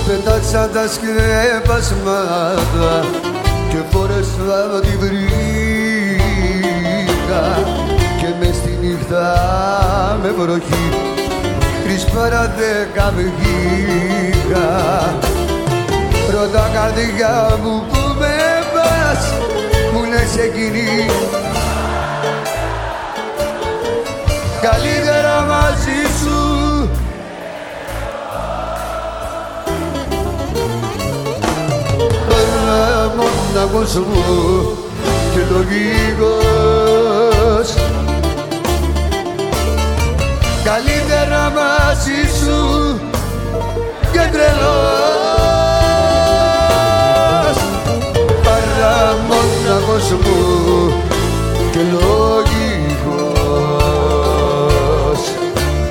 Πετάξαν τα σκεπάσματα και φόρεσα τη βρήκα και μες στη νύχτα με βροχή 3 παρά 10 βγήκα. Ρώτα καρδιά μου που με πας, μου λες εκείνη καλύτερα μαζί σου. Τώρα μόναχος μου και λογικός, καλύτερα μαζί σου και τρελός. Παρά μόναχος μου και λογικός.